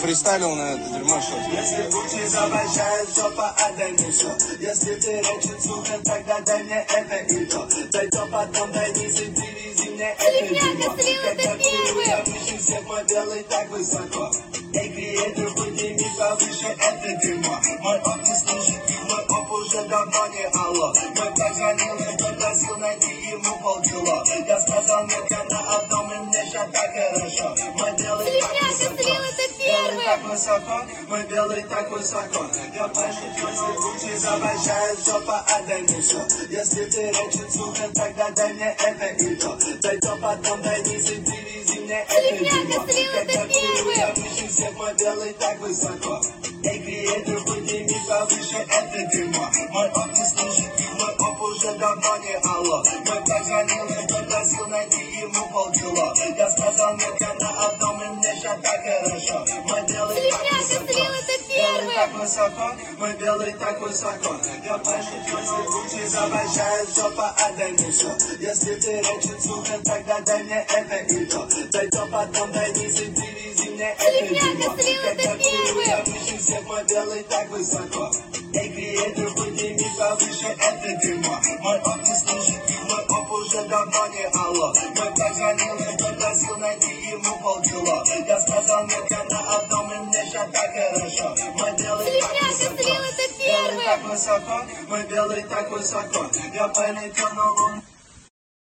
нафристайлил на это дерьмо сейчас. Если Гуччи завращает, жопа, отдай мне все. Если ты рэчет, сука, тогда дай мне это и то. Дай то, потом дай низ и привези мне это дерьмо. Когда ты я выше всех, мой белый так высоко. Эй, креатор, подними повыше это дерьмо. Мой оп не служит, мой оп уже давно не алло. Мой позвонил, я попросил найти ему полкило. Я сказал, нет, я на одном, и мне ща так хорошо. Мой белый так высоко. Белый так высоко, мой белый так высоко. Я пошутил, если Гуччи завращает, жопа, отдай мне все. Если ты рэчет, сука, тогда дай мне это и то. Дай то, потом дай низ и привези мне это дерьмо. Когда ты я выше всех, мой белый так высоко. Эй, креатор, подними повыше это дерьмо. Мой оп не служит, мой оп уже давно не алло. Мой позвонил, я попросил найти ему полкило. Я сказал, нет, я на одном, и мне ща так хорошо. Мой белый так высоко, белый так высоко, мой белый так высоко. Я пошутил, если Гуччи завращает, жопа, отдай мне все. Если ты рэчет, сука, тогда дай мне это и то. Дай то, потом дай низ и привези мне это дерьмо. Когда ты я выше всех, мой белый так высоко. Эй, креатор, подними повыше это дерьмо. Мой оп не служит, мой оп уже давно не алло. Мой позвонил, я попросил найти ему полкило. Я сказал, нет, я на одном, и мне ща так хорошо. Мой белый так высоко, белый так высоко, мой белый так высоко. Я полетел на луну.